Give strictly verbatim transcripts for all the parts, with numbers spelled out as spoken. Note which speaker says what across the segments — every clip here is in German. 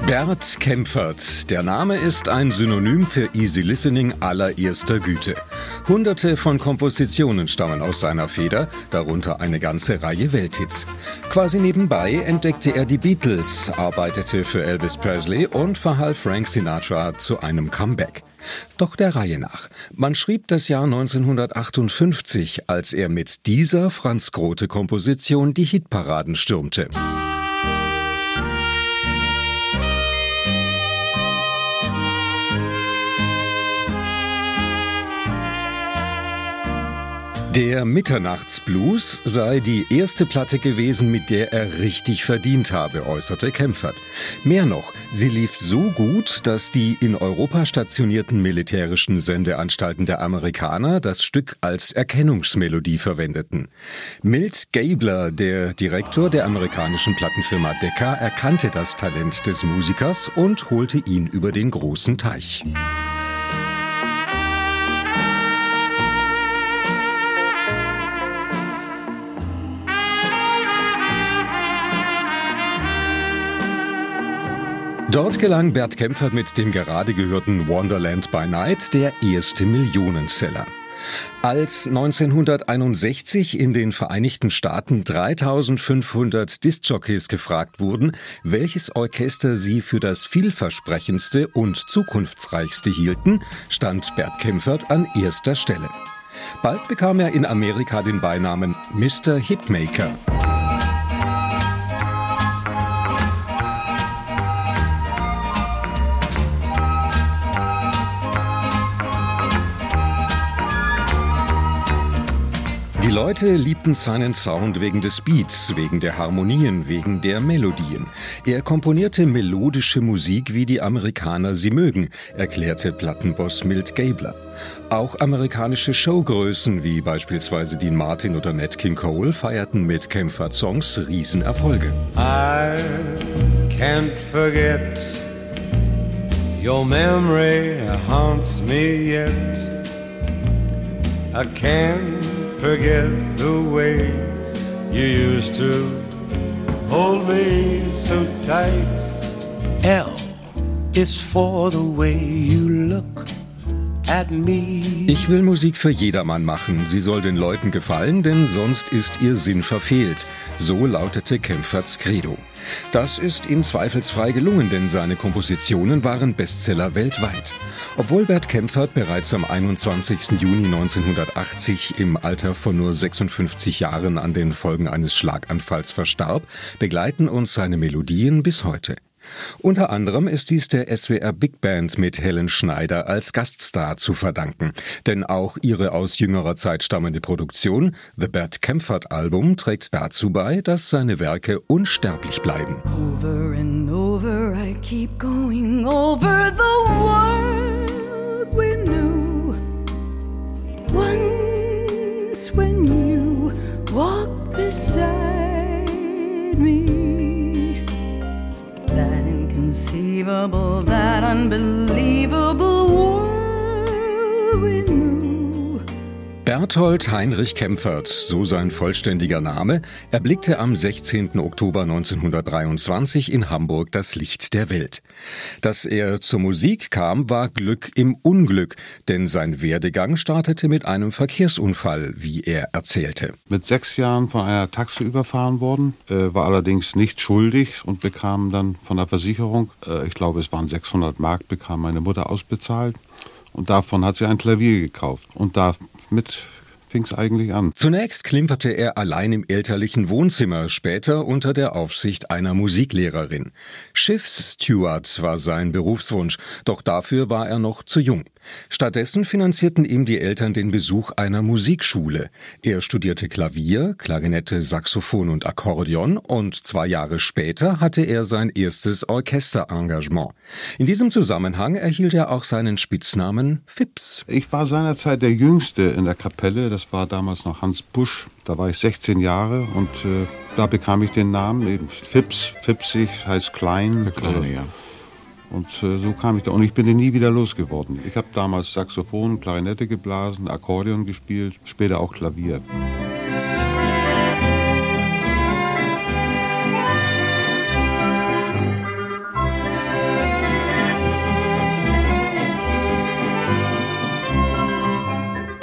Speaker 1: Bert Kaempfert. Der Name ist ein Synonym für Easy Listening allererster Güte. Hunderte von Kompositionen stammen aus seiner Feder, darunter eine ganze Reihe Welthits. Quasi nebenbei entdeckte er die Beatles, arbeitete für Elvis Presley und verhalf Frank Sinatra zu einem Comeback. Doch der Reihe nach. Man schrieb das Jahr neunzehnhundertachtundfünfzig, als er mit dieser Franz-Grote-Komposition die Hitparaden stürmte. Der Mitternachtsblues sei die erste Platte gewesen, mit der er richtig verdient habe, äußerte Kaempfert. Mehr noch, sie lief so gut, dass die in Europa stationierten militärischen Sendeanstalten der Amerikaner das Stück als Erkennungsmelodie verwendeten. Milt Gabler, der Direktor der amerikanischen Plattenfirma Decca, erkannte das Talent des Musikers und holte ihn über den großen Teich. Dort gelang Bert Kaempfert mit dem gerade gehörten Wonderland by Night der erste Millionenseller. Als neunzehnhunderteinundsechzig in den Vereinigten Staaten dreitausendfünfhundert Diskjockeys gefragt wurden, welches Orchester sie für das vielversprechendste und zukunftsreichste hielten, stand Bert Kaempfert an erster Stelle. Bald bekam er in Amerika den Beinamen Mister Hitmaker. Die Leute liebten seinen Sound wegen des Beats, wegen der Harmonien, wegen der Melodien. Er komponierte melodische Musik, wie die Amerikaner sie mögen, erklärte Plattenboss Milt Gabler. Auch amerikanische Showgrößen wie beispielsweise Dean Martin oder Nat King Cole feierten mit Kaempfert-Songs Riesenerfolge.
Speaker 2: I can't forget, your memory haunts me yet. I can't forget the way you used to hold me so tight. L is for the way you look at me.
Speaker 1: Ich will Musik für jedermann machen. Sie soll den Leuten gefallen, denn sonst ist ihr Sinn verfehlt. So lautete Kaempferts Credo. Das ist ihm zweifelsfrei gelungen, denn seine Kompositionen waren Bestseller weltweit. Obwohl Bert Kaempfert bereits am einundzwanzigsten Juni neunzehnhundertachtzig im Alter von nur sechsundfünfzig Jahren an den Folgen eines Schlaganfalls verstarb, begleiten uns seine Melodien bis heute. Unter anderem ist dies der S W R Big Band mit Helen Schneider als Gaststar zu verdanken. Denn auch ihre aus jüngerer Zeit stammende Produktion, The Bert Kaempfert Album, trägt dazu bei, dass seine Werke unsterblich bleiben.
Speaker 3: Over and over I keep going over the world we knew. Once when you walked beside me. That inconceivable, that unbelievable world we knew.
Speaker 1: Berthold Heinrich Kaempfert, so sein vollständiger Name, erblickte am sechzehnten Oktober neunzehnhundertdreiundzwanzig in Hamburg das Licht der Welt. Dass er zur Musik kam, war Glück im Unglück, denn sein Werdegang startete mit einem Verkehrsunfall, wie er erzählte.
Speaker 4: Mit sechs Jahren von einer Taxe überfahren worden, äh, war allerdings nicht schuldig und bekam dann von der Versicherung, äh, ich glaube es waren sechshundert Mark, bekam meine Mutter ausbezahlt und davon hat sie ein Klavier gekauft und da mit fing es eigentlich an.
Speaker 1: Zunächst klimperte er allein im elterlichen Wohnzimmer, später unter der Aufsicht einer Musiklehrerin. Schiffssteward war sein Berufswunsch, doch dafür war er noch zu jung. Stattdessen finanzierten ihm die Eltern den Besuch einer Musikschule. Er studierte Klavier, Klarinette, Saxophon und Akkordeon und zwei Jahre später hatte er sein erstes Orchesterengagement. In diesem Zusammenhang erhielt er auch seinen Spitznamen Fips.
Speaker 4: Ich war seinerzeit der Jüngste in der Kapelle, das war damals noch Hans Busch. Da war ich sechzehn Jahre und äh, da bekam ich den Namen eben Fips. Fipsig heißt klein.
Speaker 5: Kleine, ja.
Speaker 4: Und äh, so kam ich da. Und ich bin den nie wieder losgeworden. Ich habe damals Saxophon, Klarinette geblasen, Akkordeon gespielt, später auch Klavier.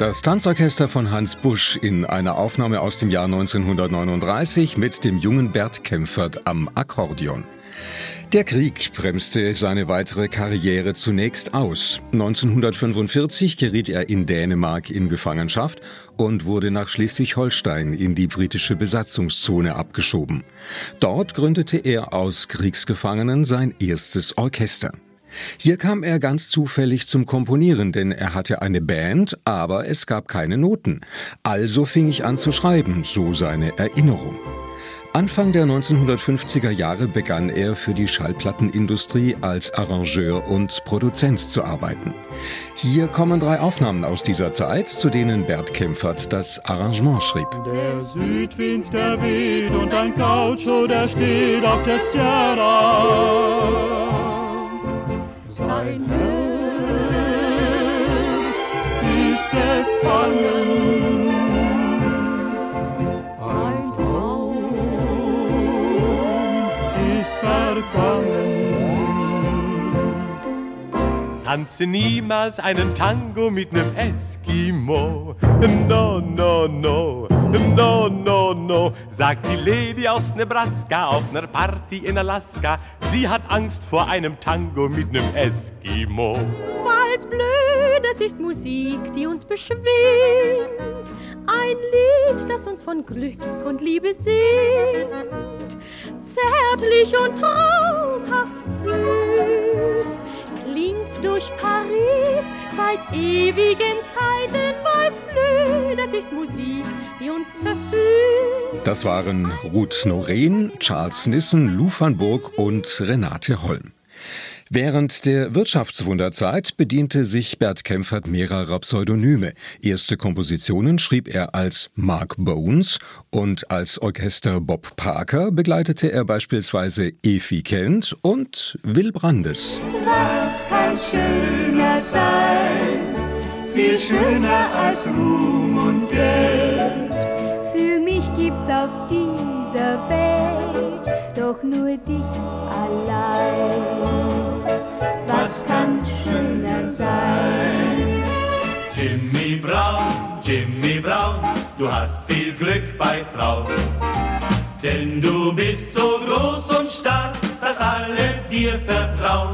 Speaker 1: Das Tanzorchester von Hans Busch in einer Aufnahme aus dem Jahr neunzehnhundertneununddreißig mit dem jungen Bert Kaempfert am Akkordeon. Der Krieg bremste seine weitere Karriere zunächst aus. neunzehnhundertfünfundvierzig geriet er in Dänemark in Gefangenschaft und wurde nach Schleswig-Holstein in die britische Besatzungszone abgeschoben. Dort gründete er aus Kriegsgefangenen sein erstes Orchester. Hier kam er ganz zufällig zum Komponieren, denn er hatte eine Band, aber es gab keine Noten. Also fing ich an zu schreiben, so seine Erinnerung. Anfang der neunzehnhundertfünfziger Jahre begann er für die Schallplattenindustrie als Arrangeur und Produzent zu arbeiten. Hier kommen drei Aufnahmen aus dieser Zeit, zu denen Bert Kaempfert das Arrangement schrieb.
Speaker 5: Der Südwind, der weht und ein Gaucho, der steht auf der Sierra. Sein Herz ist gefangen. Ein Traum ist vergangen.
Speaker 6: Tanze niemals einen Tango mit nem Eskimo. No, no, no, no, no, no, sagt die Lady aus Nebraska auf ner Party in Alaska. Sie hat Angst vor einem Tango mit nem Eskimo.
Speaker 3: Weil's blöd, es ist Musik, die uns beschwingt. Ein Lied, das uns von Glück und Liebe singt. Zärtlich und traumhaft süß klingt durch Paris seit ewigen Zeiten. Weil's blöd, es ist Musik, die uns verführt.
Speaker 1: Das waren Ruth Noreen, Charles Nissen, Lou van Burg und Renate Holm. Während der Wirtschaftswunderzeit bediente sich Bert Kaempfert mehrerer Pseudonyme. Erste Kompositionen schrieb er als Mark Bones und als Orchester Bob Parker begleitete er beispielsweise Efi Kent und Will Brandes.
Speaker 7: Was kann schöner sein, viel schöner als Ruhm und Geld.
Speaker 3: Für mich gibt's auf dieser Welt doch nur dich allein.
Speaker 7: Was kann schöner sein?
Speaker 6: Jimmy Brown, Jimmy Brown, du hast viel Glück bei Frau. Denn du bist so groß und stark, dass alle dir vertrauen.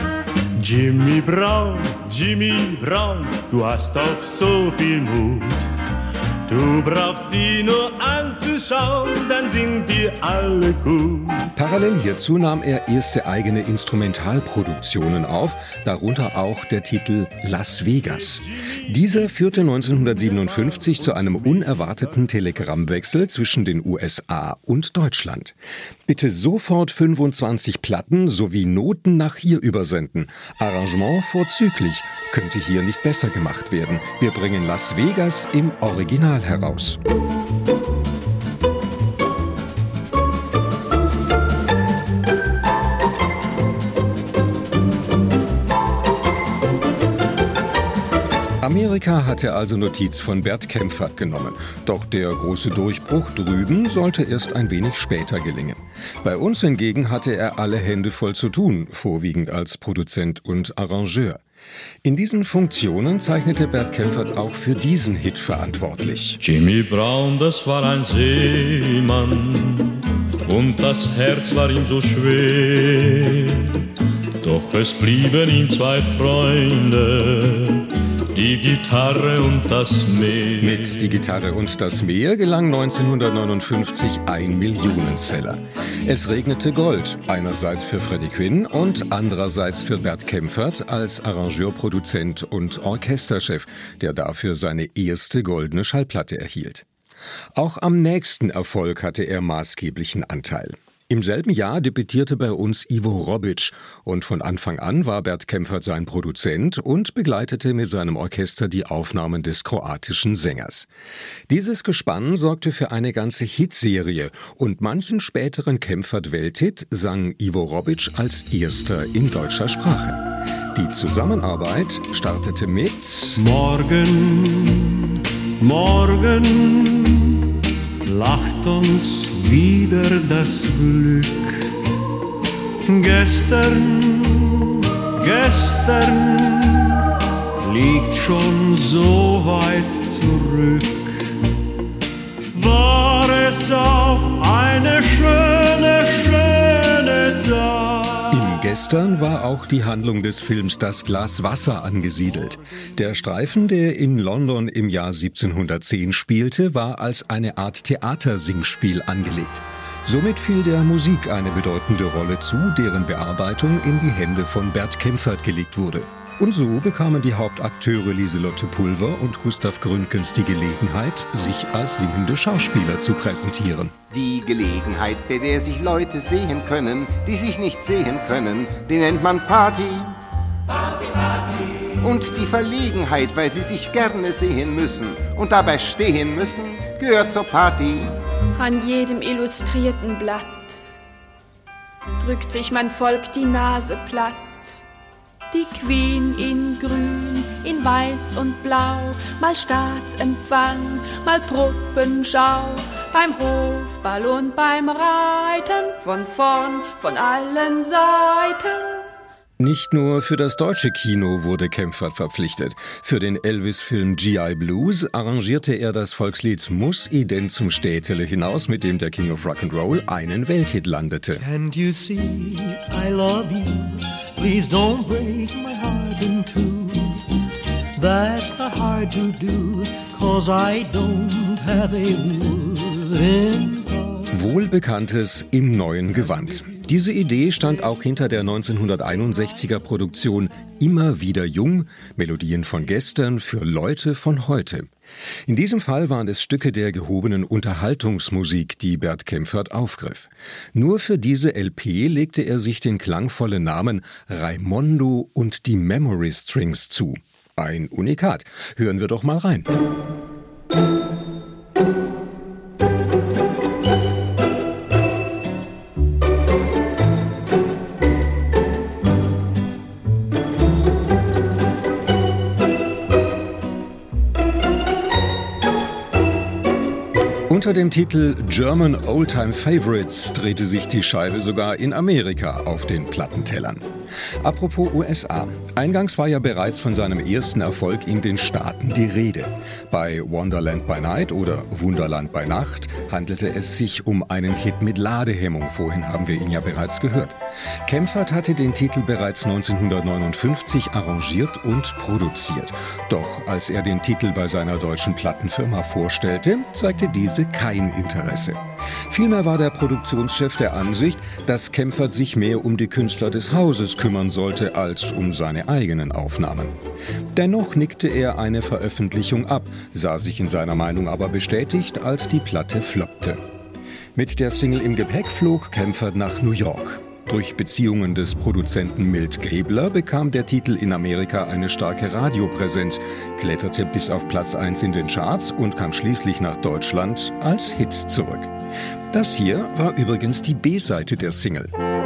Speaker 5: Jimmy Brown, Jimmy Brown, du hast doch so viel Mut. Du brauchst sie nur anzuschauen, dann sind dir alle gut.
Speaker 1: Parallel hierzu nahm er erste eigene Instrumentalproduktionen auf, darunter auch der Titel Las Vegas. Dieser führte neunzehnhundertsiebenundfünfzig zu einem unerwarteten Telegrammwechsel zwischen den U S A und Deutschland. Bitte sofort fünfundzwanzig Platten sowie Noten nach hier übersenden. Arrangement vorzüglich. Könnte hier nicht besser gemacht werden. Wir bringen Las Vegas im Original heraus. Amerika hatte also Notiz von Bert Kaempfert genommen. Doch der große Durchbruch drüben sollte erst ein wenig später gelingen. Bei uns hingegen hatte er alle Hände voll zu tun, vorwiegend als Produzent und Arrangeur. In diesen Funktionen zeichnete Bert Kaempfert auch für diesen Hit verantwortlich.
Speaker 5: Jimmy Brown, das war ein Seemann und das Herz war ihm so schwer. Doch es blieben ihm zwei Freunde, die Gitarre und das Meer.
Speaker 1: Mit Die Gitarre und das Meer gelang neunzehnhundertneunundfünfzig ein Millionenseller. Es regnete Gold, einerseits für Freddie Quinn und andererseits für Bert Kaempfert als Arrangeur, Produzent und Orchesterchef, der dafür seine erste goldene Schallplatte erhielt. Auch am nächsten Erfolg hatte er maßgeblichen Anteil. Im selben Jahr debütierte bei uns Ivo Robic und von Anfang an war Bert Kaempfert sein Produzent und begleitete mit seinem Orchester die Aufnahmen des kroatischen Sängers. Dieses Gespann sorgte für eine ganze Hitserie und manchen späteren Kaempfert-Welthit sang Ivo Robic als erster in deutscher Sprache. Die Zusammenarbeit startete mit
Speaker 5: Morgen, morgen lacht uns wieder das Glück. Gestern, gestern liegt schon so weit Zeit zurück. War es auch eine schöne, schöne Zeit.
Speaker 1: Im Gestern war auch die Handlung des Films Das Glas Wasser angesiedelt. Der Streifen, der in London im Jahr siebzehnhundertzehn spielte, war als eine Art Theatersingspiel angelegt. Somit fiel der Musik eine bedeutende Rolle zu, deren Bearbeitung in die Hände von Bert Kaempfert gelegt wurde. Und so bekamen die Hauptakteure Lieselotte Pulver und Gustav Gründgens die Gelegenheit, sich als singende Schauspieler zu präsentieren.
Speaker 8: Die Gelegenheit, bei der sich Leute sehen können, die sich nicht sehen können, die nennt man Party. Party, Party. Und die Verlegenheit, weil sie sich gerne sehen müssen und dabei stehen müssen, gehört zur Party.
Speaker 9: An jedem illustrierten Blatt drückt sich mein Volk die Nase platt. Die Queen in grün, in weiß und blau, mal Staatsempfang, mal Truppenschau, beim Hofball und beim Reiten, von vorn, von allen Seiten.
Speaker 1: Nicht nur für das deutsche Kino wurde Kaempfert verpflichtet. Für den Elvis-Film G I Blues arrangierte er das Volkslied Muss i denn zum Städtele hinaus, mit dem der King of Rock'n'Roll einen Welthit landete.
Speaker 10: Can't you see I love you? Please don't break my heart in two. That's hard to do, cause I don't have a wooden heart.
Speaker 1: Wohlbekanntes im neuen Gewand. Diese Idee stand auch hinter der neunzehnhunderteinundsechziger Produktion Immer wieder jung, Melodien von gestern für Leute von heute. In diesem Fall waren es Stücke der gehobenen Unterhaltungsmusik, die Bert Kaempfert aufgriff. Nur für diese L P legte er sich den klangvollen Namen Raimondo und die Memory Strings zu. Ein Unikat. Hören wir doch mal rein. Unter dem Titel German Oldtime Favorites drehte sich die Scheibe sogar in Amerika auf den Plattentellern. Apropos U S A. Eingangs war ja bereits von seinem ersten Erfolg in den Staaten die Rede. Bei Wonderland by Night oder Wunderland bei Nacht handelte es sich um einen Hit mit Ladehemmung. Vorhin haben wir ihn ja bereits gehört. Kaempfert hatte den Titel bereits neunzehnhundertneunundfünfzig arrangiert und produziert. Doch als er den Titel bei seiner deutschen Plattenfirma vorstellte, zeigte diese kein Interesse. Vielmehr war der Produktionschef der Ansicht, dass Kaempfert sich mehr um die Künstler des Hauses kümmern sollte als um seine eigenen Aufnahmen. Dennoch nickte er eine Veröffentlichung ab, sah sich in seiner Meinung aber bestätigt, als die Platte floppte. Mit der Single im Gepäck flog Kaempfert nach New York. Durch Beziehungen des Produzenten Milt Gabler bekam der Titel in Amerika eine starke Radiopräsenz, kletterte bis auf Platz eins in den Charts und kam schließlich nach Deutschland als Hit zurück. Das hier war übrigens die B-Seite der Single.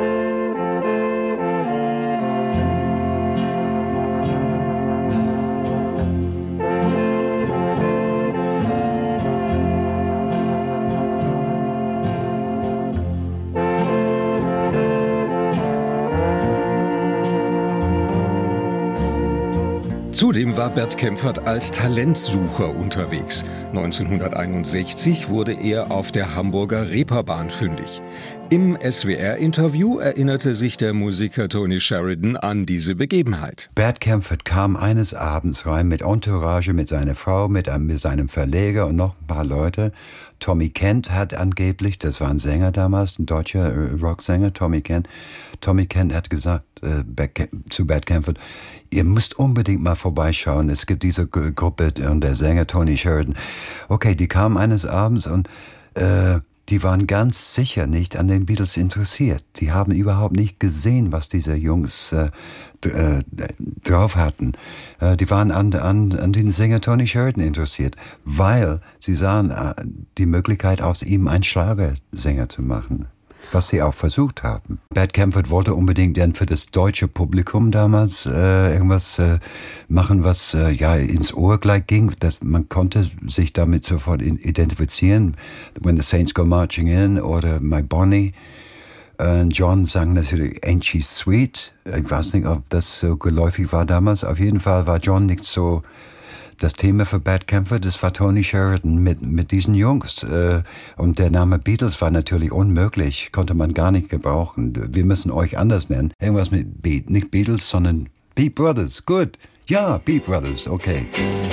Speaker 1: Zudem war Bert Kaempfert als Talentsucher unterwegs. neunzehnhunderteinundsechzig wurde er auf der Hamburger Reeperbahn fündig. Im S W R-Interview erinnerte sich der Musiker Tony Sheridan an diese Begebenheit.
Speaker 11: Bert Kaempfert kam eines Abends rein mit Entourage, mit seiner Frau, mit, einem, mit seinem Verleger und noch ein paar Leute. Tommy Kent hat angeblich, das war ein Sänger damals, ein deutscher äh, Rocksänger, Tommy Kent. Tommy Kent hat gesagt äh, Bert, zu Bert Kaempfert, ihr müsst unbedingt mal vorbeischauen. Es gibt diese G- Gruppe und der Sänger Tony Sheridan. Okay, die kamen eines Abends und äh, die waren ganz sicher nicht an den Beatles interessiert. Die haben überhaupt nicht gesehen, was diese Jungs äh, d- äh, drauf hatten. Äh, die waren an, an, an den Sänger Tony Sheridan interessiert, weil sie sahen äh, die Möglichkeit, aus ihm einen Schlagersänger zu machen, was sie auch versucht haben. Bert Kaempfert wollte unbedingt dann für das deutsche Publikum damals äh, irgendwas äh, machen, was äh, ja ins Ohr gleich ging. Das, man konnte sich damit sofort identifizieren. When the Saints Go Marching In oder My Bonnie. Äh, John sang natürlich Ain't She Sweet. Ich weiß nicht, ob das so geläufig war damals. Auf jeden Fall war John nicht so das Thema für Bert Kaempfert, das war Tony Sheridan mit, mit diesen Jungs. Äh, und der Name Beatles war natürlich unmöglich, konnte man gar nicht gebrauchen. Wir müssen euch anders nennen. Irgendwas mit Beat, nicht Beatles, sondern Beat Brothers. Gut. Ja, Beat Brothers, okay.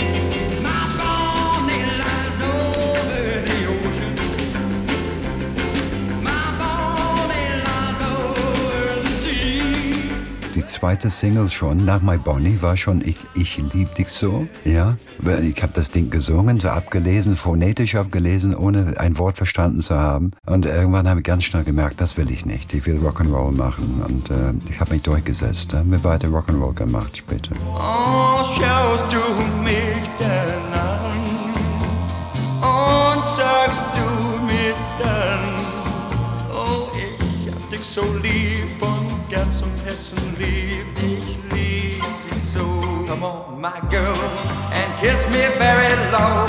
Speaker 11: Die zweite Single schon, nach My Bonnie, war schon Ich, ich lieb dich so. Ja, ich habe das Ding gesungen, so abgelesen, phonetisch abgelesen, ohne ein Wort verstanden zu haben. Und irgendwann habe ich ganz schnell gemerkt, das will ich nicht. Ich will Rock'n'Roll machen. Und äh, ich habe mich durchgesetzt. Da haben wir weiter Rock'n'Roll gemacht später.
Speaker 12: Oh, schaust du mich denn an und sagst du mir dann, oh, ich hab dich so lieb von ganz und Herzen lieb, ich lieb dich so. Come on, my girl, and kiss me very low.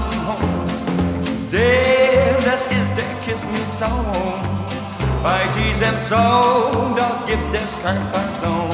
Speaker 12: Denn das ist der Kiss Me Song. Bei diesem Song, da gibt es kein Pardon.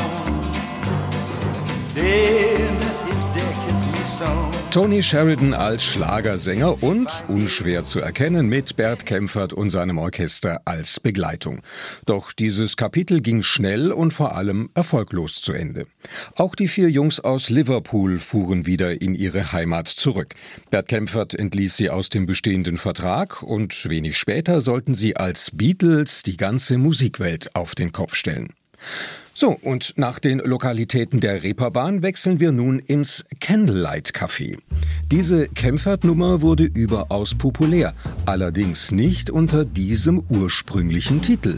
Speaker 12: Denn das ist der Kiss Me Song.
Speaker 1: Tony Sheridan als Schlagersänger und, unschwer zu erkennen, mit Bert Kaempfert und seinem Orchester als Begleitung. Doch dieses Kapitel ging schnell und vor allem erfolglos zu Ende. Auch die vier Jungs aus Liverpool fuhren wieder in ihre Heimat zurück. Bert Kaempfert entließ sie aus dem bestehenden Vertrag und wenig später sollten sie als Beatles die ganze Musikwelt auf den Kopf stellen. So, und nach den Lokalitäten der Reeperbahn wechseln wir nun ins Candlelight Café. Diese Kaempfert-Nummer wurde überaus populär, allerdings nicht unter diesem ursprünglichen Titel.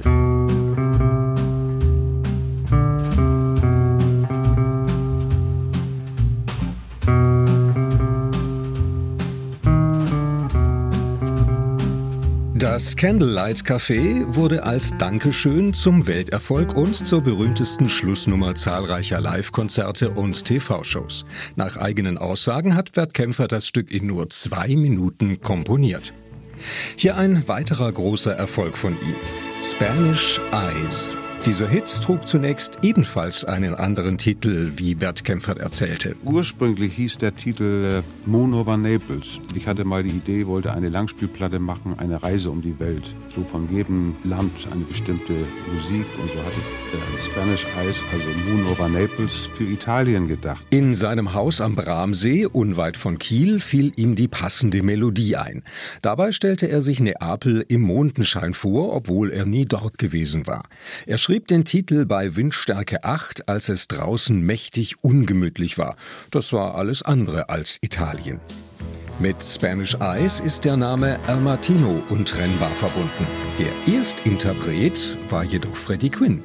Speaker 1: Das Candlelight Café wurde als Dankeschön zum Welterfolg und zur berühmtesten Schlussnummer zahlreicher Live-Konzerte und T V-Shows. Nach eigenen Aussagen hat Bert Kaempfert das Stück in nur zwei Minuten komponiert. Hier ein weiterer großer Erfolg von ihm: Spanish Eyes. Dieser Hit trug zunächst ebenfalls einen anderen Titel, wie Bert Kaempfert erzählte.
Speaker 4: Ursprünglich hieß der Titel äh, Moon over Naples. Ich hatte mal die Idee, wollte eine Langspielplatte machen, eine Reise um die Welt. So von jedem Land eine bestimmte Musik. Und so hatte ich äh, Spanish Eyes, also Moon over Naples, für Italien gedacht.
Speaker 1: In seinem Haus am Bramsee, unweit von Kiel, fiel ihm die passende Melodie ein. Dabei stellte er sich Neapel im Mondenschein vor, obwohl er nie dort gewesen war. Er schrieb den Titel bei Windstärke acht, als es draußen mächtig ungemütlich war. Das war alles andere als Italien. Mit Spanish Eyes ist der Name Al Martino untrennbar verbunden. Der Erstinterpret war jedoch Freddie Quinn.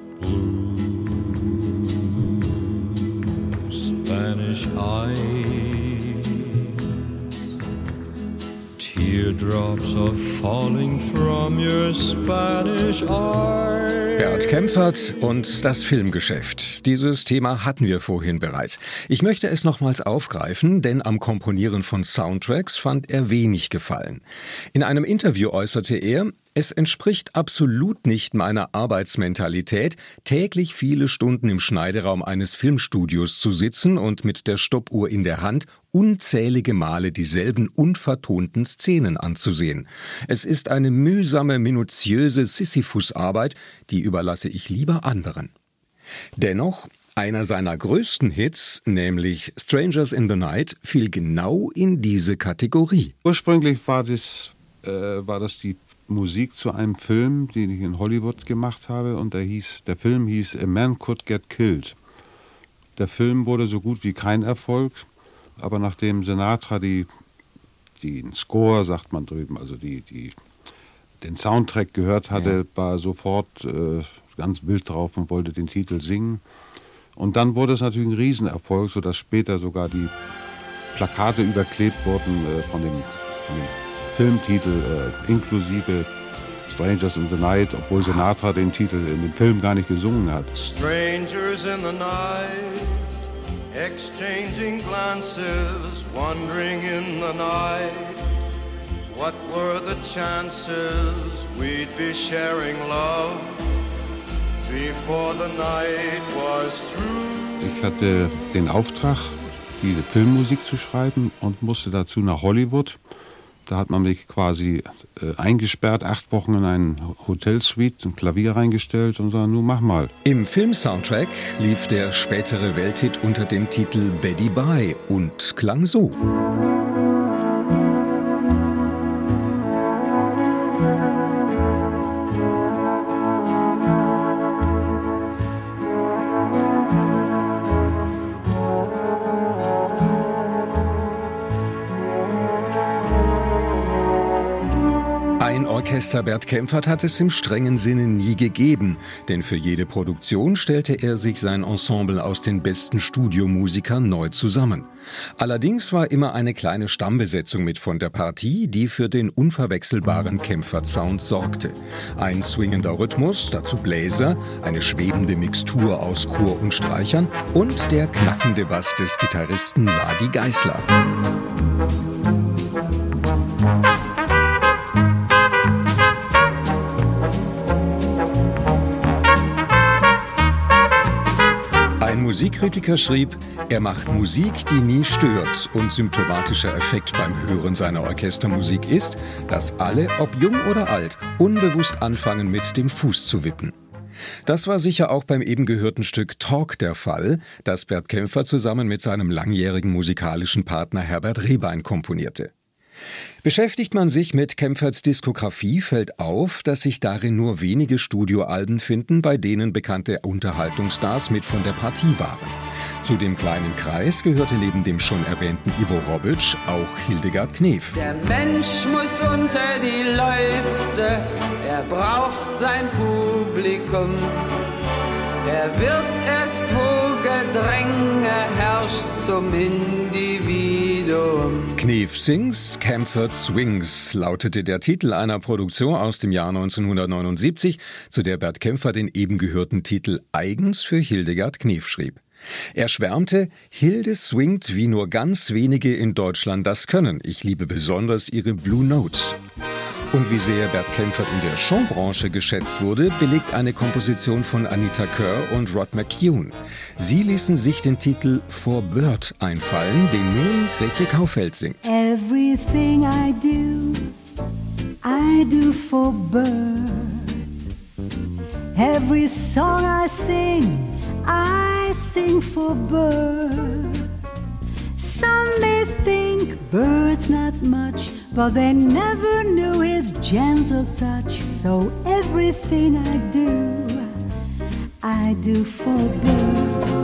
Speaker 5: Spanish Eyes, teardrops are falling from your Spanish eyes.
Speaker 1: Bert Kaempfert und das Filmgeschäft. Dieses Thema hatten wir vorhin bereits. Ich möchte es nochmals aufgreifen, denn am Komponieren von Soundtracks fand er wenig Gefallen. In einem Interview äußerte er: Es entspricht absolut nicht meiner Arbeitsmentalität, täglich viele Stunden im Schneideraum eines Filmstudios zu sitzen und mit der Stoppuhr in der Hand unzählige Male dieselben unvertonten Szenen anzusehen. Es ist eine mühsame, minutiöse Sisyphus-Arbeit, die überlasse ich lieber anderen. Dennoch, einer seiner größten Hits, nämlich Strangers in the Night, fiel genau in diese Kategorie.
Speaker 4: Ursprünglich war das, äh, war das die Musik zu einem Film, den ich in Hollywood gemacht habe, und der, hieß, der Film hieß A Man Could Get Killed. Der Film wurde so gut wie kein Erfolg, aber nachdem Sinatra die, den Score, sagt man drüben, also die, die, den Soundtrack gehört hatte, ja. war sofort äh, ganz wild drauf und wollte den Titel singen. Und dann wurde es natürlich ein Riesenerfolg, sodass später sogar die Plakate überklebt wurden äh, von dem, von dem Filmtitel äh, inklusive Strangers in the Night, obwohl Sinatra den Titel in dem Film gar nicht gesungen hat.
Speaker 12: Strangers in the night, exchanging glances, wandering in the night. What were the chances we'd be sharing love before the night was through?
Speaker 4: Ich hatte den Auftrag diese Filmmusik zu schreiben und musste dazu nach Hollywood. Da hat man mich quasi äh, eingesperrt, acht Wochen in eine Hotelsuite, ein Klavier reingestellt und gesagt, nun mach mal.
Speaker 1: Im Filmsoundtrack lief der spätere Welthit unter dem Titel Betty Bye und klang so. Orchester Bert Kaempfert hat es im strengen Sinne nie gegeben, denn für jede Produktion stellte er sich sein Ensemble aus den besten Studiomusikern neu zusammen. Allerdings war immer eine kleine Stammbesetzung mit von der Partie, die für den unverwechselbaren Kaempfert-Sound sorgte. Ein swingender Rhythmus, dazu Bläser, eine schwebende Mixtur aus Chor und Streichern und der knackende Bass des Gitarristen Ladi Geisler. Ein Musikkritiker schrieb, er macht Musik, die nie stört, und symptomatischer Effekt beim Hören seiner Orchestermusik ist, dass alle, ob jung oder alt, unbewusst anfangen mit dem Fuß zu wippen. Das war sicher auch beim eben gehörten Stück Talk der Fall, das Bert Kaempfert zusammen mit seinem langjährigen musikalischen Partner Herbert Rehbein komponierte. Beschäftigt man sich mit Kaempferts Diskografie, fällt auf, dass sich darin nur wenige Studioalben finden, bei denen bekannte Unterhaltungsstars mit von der Partie waren. Zu dem kleinen Kreis gehörte neben dem schon erwähnten Ivo Robic auch Hildegard Knef.
Speaker 13: Der Mensch muss unter die Leute, er braucht sein Publikum. Er wird erst, wo Gedränge herrscht, zum Individuum.
Speaker 1: Knef sings, Kaempfert swings, lautete der Titel einer Produktion aus dem Jahr neunzehnhundertneunundsiebzig, zu der Bert Kaempfert den eben gehörten Titel eigens für Hildegard Knef schrieb. Er schwärmte, Hilde swingt, wie nur ganz wenige in Deutschland das können. Ich liebe besonders ihre Blue Notes. Und wie sehr Bert Kaempfert in der Showbranche geschätzt wurde, belegt eine Komposition von Anita Kerr und Rod McCune. Sie ließen sich den Titel For Bird einfallen, den nun Gretje Kaufeld singt.
Speaker 7: Everything I do, I do for Bird. Every song I sing, I sing for Bird. Some may think Bird's not much, but they never knew his gentle touch. So everything I do, I do for Bird.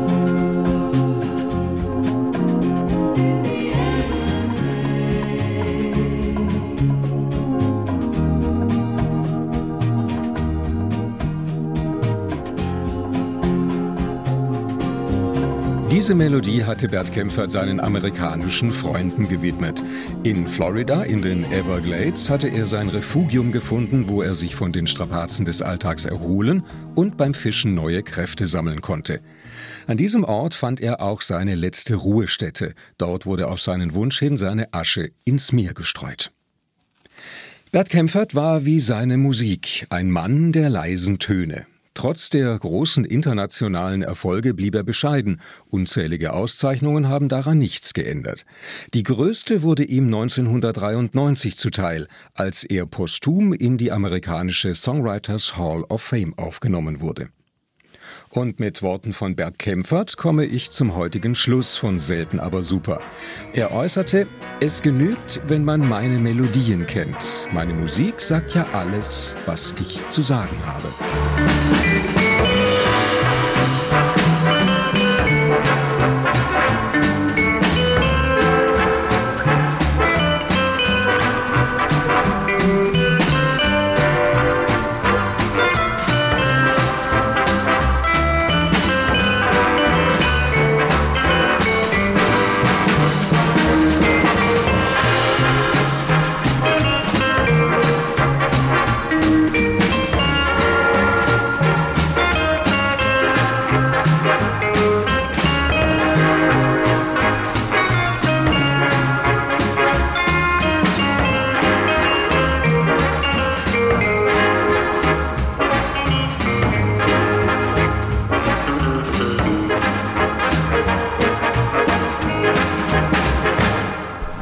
Speaker 1: Diese Melodie hatte Bert Kaempfert seinen amerikanischen Freunden gewidmet. In Florida, in den Everglades, hatte er sein Refugium gefunden, wo er sich von den Strapazen des Alltags erholen und beim Fischen neue Kräfte sammeln konnte. An diesem Ort fand er auch seine letzte Ruhestätte. Dort wurde auf seinen Wunsch hin seine Asche ins Meer gestreut. Bert Kaempfert war wie seine Musik, ein Mann der leisen Töne. Trotz der großen internationalen Erfolge blieb er bescheiden. Unzählige Auszeichnungen haben daran nichts geändert. Die größte wurde ihm neunzehnhundertdreiundneunzig zuteil, als er posthum in die amerikanische Songwriters Hall of Fame aufgenommen wurde. Und mit Worten von Bert Kaempfert komme ich zum heutigen Schluss von Selten aber super. Er äußerte, es genügt, wenn man meine Melodien kennt. Meine Musik sagt ja alles, was ich zu sagen habe.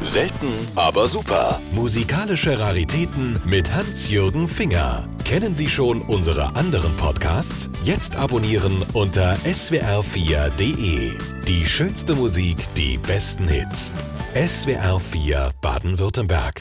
Speaker 14: Selten, aber super. Musikalische Raritäten mit Hans-Jürgen Finger. Kennen Sie schon unsere anderen Podcasts? Jetzt abonnieren unter s w r vier punkt d e. Die schönste Musik, die besten Hits. S W R vier Baden-Württemberg.